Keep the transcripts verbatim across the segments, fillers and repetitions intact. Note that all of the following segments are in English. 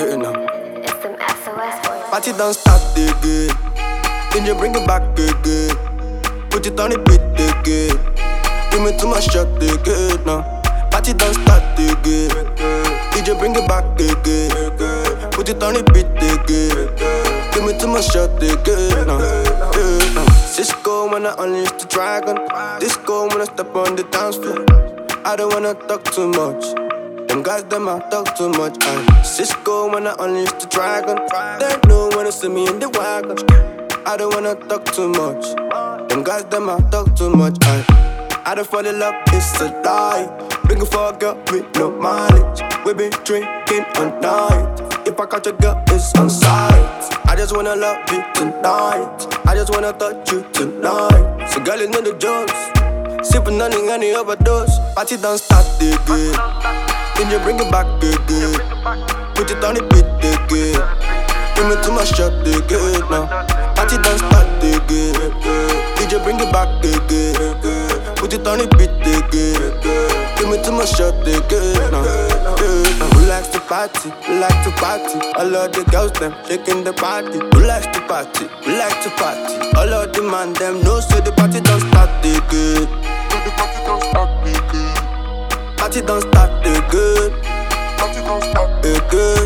Yeah, no. It's them S O S boys. Party don't start again. Then you bring it back again. Put it on the beat again. Give me too much shot again. No. Party don't start again. D J bring it back again. Put it on the beat again. Give me too much shot again. No. Yeah, no. Cisco when I unleash the dragon. Disco when I step on the dance floor. I don't wanna talk too much. Them guys, them I talk too much. I Cisco when I unleash the dragon. They know when they see me in the wagon. I don't wanna talk too much. Them guys, them I talk too much. I I don't fall in love, it's a lie. Looking for a girl with no mileage. We been drinking all night. If I catch a girl, it's on sight. I just wanna love you tonight. I just wanna touch you tonight. So girl, it's not the jokes. Sipping nothing, any overdose. Party don't start again. Then you bring it back again. Put it on the beat again. Give me too much shot again now. Party don't start again. D J bring it back again. Put it on the beat again. Give me too much shot again now. Who likes to party? Who likes to party? All of the girls them shaking the party. Who likes to party? Who likes to party? All of the man them know so the party don't start again. The party don't start again. Party don't start again. Party don't start again.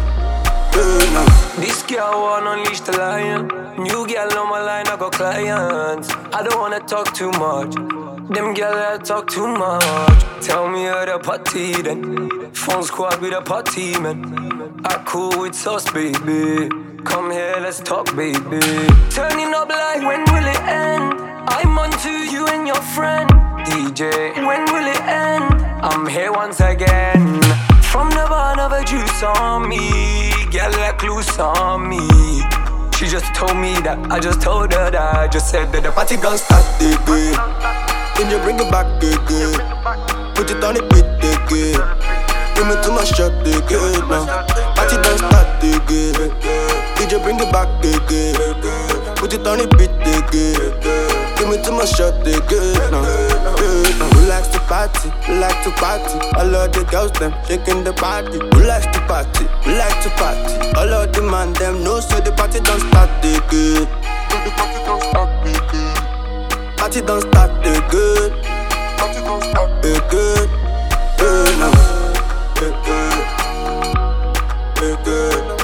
This girl wanna unleash the lion. New girl on my line, I got clients. I don't wanna talk too much. Them girl that talk too much. Tell me how the party then. Phone squad with a party man. I cool with sauce, baby. Come here, let's talk, baby. Turning up like when will it end? I'm on to you and your friend D J. When will it end? I'm here once again. From the bar, never juice on me. Girl like loose on me. She just told me that, I just told her that. I just said that the party don't start again. Then you bring it back again. Put it on the beat again. Give me too much shot again now. Party don't start again. D J bring it back again. Put it on the beat again. Give me too much shot again now. Who likes to party? Who likes to party? All of the girls them shaking the body. Who likes to party? Who likes to party? All of the man them know so the party don't start again. The party don't start again. Party don't start again. Party don't start again. Again, again, again.